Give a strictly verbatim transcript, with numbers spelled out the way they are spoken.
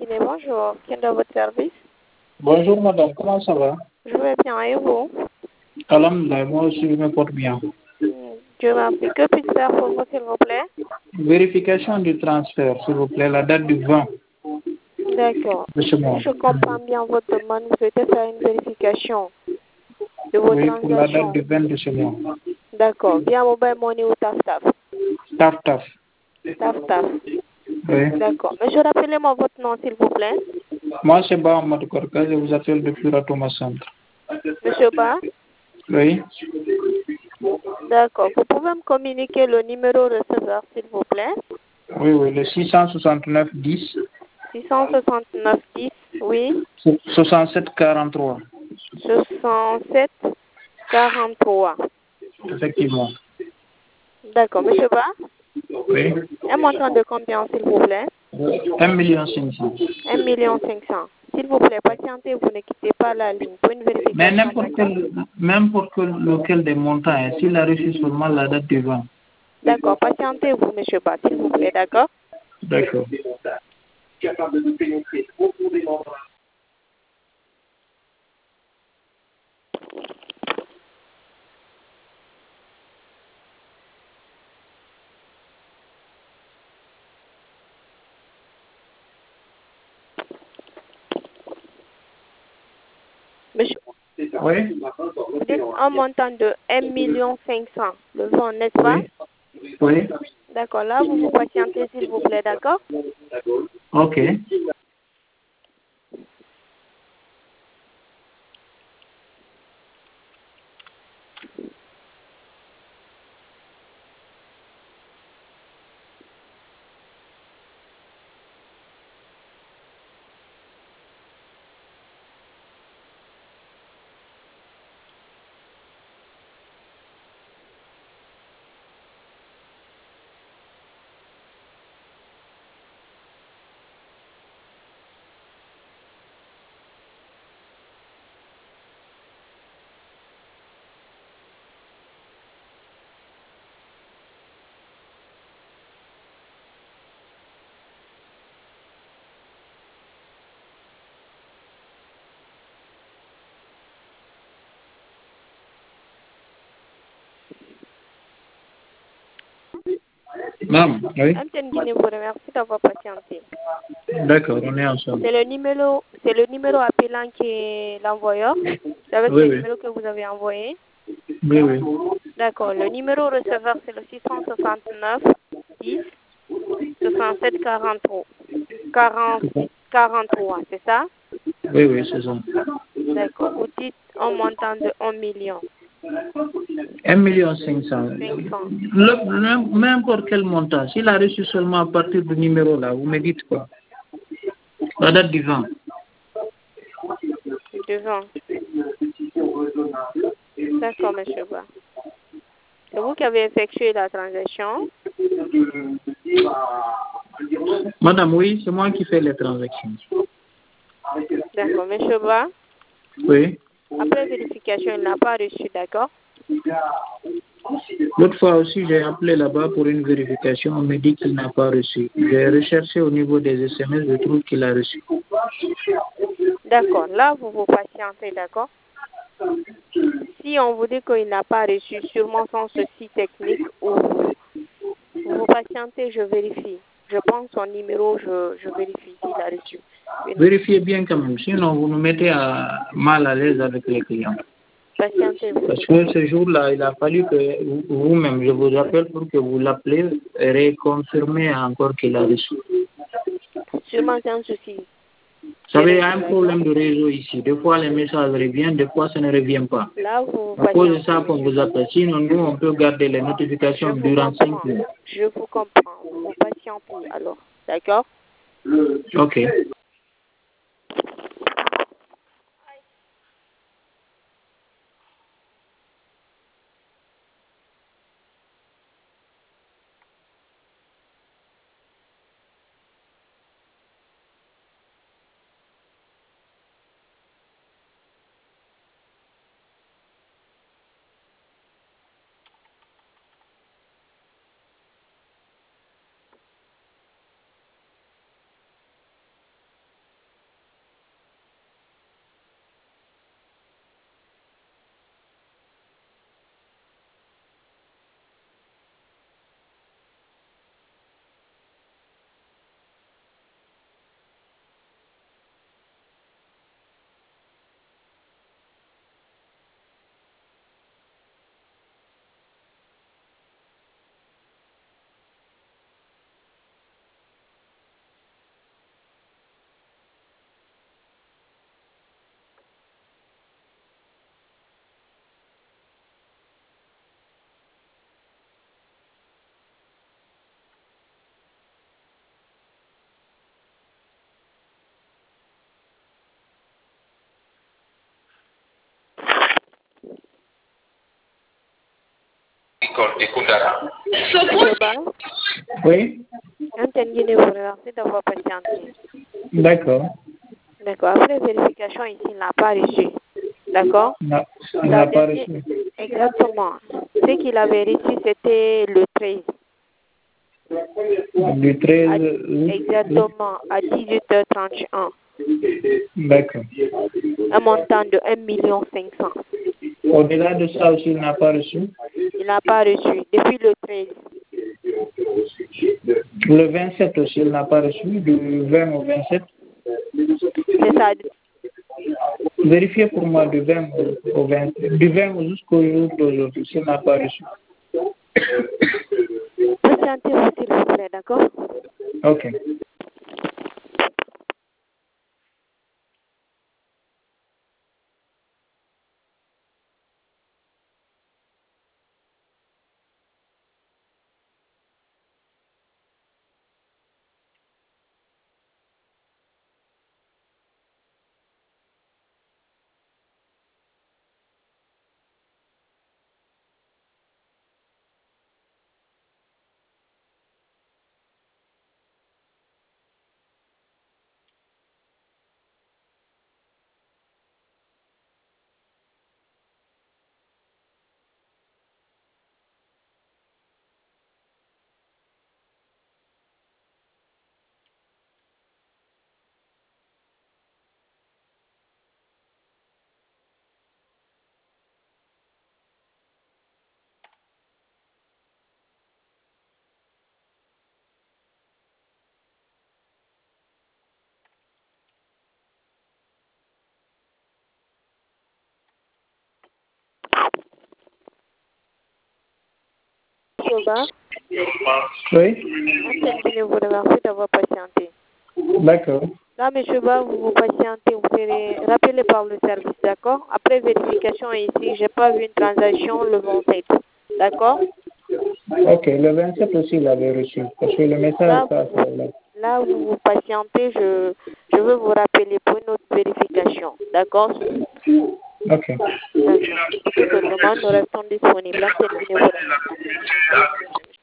Guinée, bonjour. Quel est votre service? Bonjour madame, comment ça va? Je vais bien, et vous? Alhamdulillah, moi aussi je me porte bien. Je m'appelle. Que puis-je faire pour vous, s'il vous plaît? Vérification du transfert, s'il vous plaît, la date du vingt. D'accord. De ce mois. Si je comprends bien votre demande, vous souhaitez faire une vérification de vos Oui, pour la date transactions. du vingt de ce mois. D'accord. Via Mobile Money ou Taf Taf? Taf taf. Taf Taf. Oui. D'accord. Monsieur, rappelez-moi votre nom, s'il vous plaît. Moi c'est Ba Ahmad Korka, je vous appelle depuis Ratoma Centre. Monsieur Ba? Oui. D'accord. Vous pouvez me communiquer le numéro receveur, s'il vous plaît? Oui, oui, le six cent soixante-neuf dix. six cent soixante-neuf dix, oui. soixante-sept quarante-trois. soixante-sept quarante-trois. Effectivement. D'accord. Monsieur Ba? Oui. Un montant de combien, s'il vous plaît? Un million cinq cents. Un million cinq cents. S'il vous plaît, patientez, vous ne quittez pas la ligne pour une Mais vérification. n'importe quel, n'importe quel, lequel des montants, hein, s'il a reçu seulement la date du vingt. D'accord, patientez-vous, monsieur Ba, s'il vous plaît, d'accord? D'accord. Monsieur, Oui. vous dites un montant de un million cinq cents, le vent, n'est-ce pas? Oui. Oui. D'accord, là, vous vous patientez, s'il vous plaît, d'accord? Ok. Maman, oui. M T N Guinée vous remercie d'avoir patienté. D'accord, on est ensemble. C'est le numéro, c'est le numéro appelant qui est l'envoyeur. C'est avec Oui, le oui. numéro que vous avez envoyé. Oui, oui. D'accord. Le numéro receveur, c'est le six cent soixante-neuf dix soixante-sept quarante-trois. quarante, quarante-trois, c'est ça? Oui, oui, c'est ça. D'accord. Vous dites un montant de un million. Un million cinq cents. cinq cents. Le- le- N'importe quel montant. S'il a reçu seulement à partir du numéro là, vous me dites quoi? La date du vingt. Devant. D'accord, monsieur Ba. C'est vous qui avez effectué la transaction. Madame, oui, c'est moi qui fais les transactions. D'accord, monsieur Ba. Oui. Après vérification, il n'a pas reçu, d'accord? L'autre fois aussi, j'ai appelé là-bas pour une vérification. On me dit qu'il n'a pas reçu. J'ai recherché au niveau des S M S, je trouve qu'il a reçu. D'accord. Là, vous vous patientez, d'accord? Si on vous dit qu'il n'a pas reçu, sûrement sans souci technique ou vous vous patientez, je vérifie. Je prends son numéro, je, je vérifie s'il a reçu. Une- Vérifiez bien quand même, sinon vous nous mettez à, mal à l'aise avec les clients. Patientez-vous, Parce s'il vous que plaît. ce jour-là, il a fallu que vous- vous-même, je vous appelle pour que vous l'appelez et réconfirmez encore qu'il a reçu. Sûrement sans souci. Vous savez, il y a un D'accord. problème de réseau ici. Des fois, les messages reviennent, des fois, ça ne revient pas. Là, vous vous À cause de patientez, ça qu'on monsieur vous Ba. appelle. Sinon, nous, on peut garder les Je notifications vous durant cinq comprends. minutes. Je vous comprends. Vous vous patientez alors. D'accord? OK. Monsieur Ba, Oui, Antenne vous remercie d'avoir patienté. d'accord. D'accord. Après vérification ici, il n'a pas reçu. D'accord. Non, il La n'a pas dernière- reçu. Exactement. Ce qu'il avait reçu, c'était le treize. Du À- treize août. exactement, à dix-huit heures trente et un. D'accord. Un montant de un million cinq cents. Au-delà de ça aussi, il n'a pas reçu. Il n'a pas reçu depuis le treize. Le vingt-sept aussi, il n'a pas reçu. Du vingt au vingt-sept. C'est ça. Vérifiez pour moi du vingt au vingt, du vingt jusqu'au jour d'aujourd'hui, s'il n'a pas reçu. Patientez-vous, s'il vous plaît, d'accord? Ok. Monsieur Ba, Oui, Antenne vous remercie d'avoir patienté. d'accord. Là, monsieur Ba, vous vous patientez, vous serez rappelé par le service, d'accord? Après vérification ici, j'ai pas vu une transaction le vingt-sept, d'accord? Ok, le vingt-sept aussi, il avait reçu. Parce que le message, Là, ça, vous, c'est là. là, vous vous patientez, je, je veux vous rappeler pour une autre vérification, d'accord? Ok. D'accord. Pour toute autre demande, nous restons disponibles. Antenne vous remercie.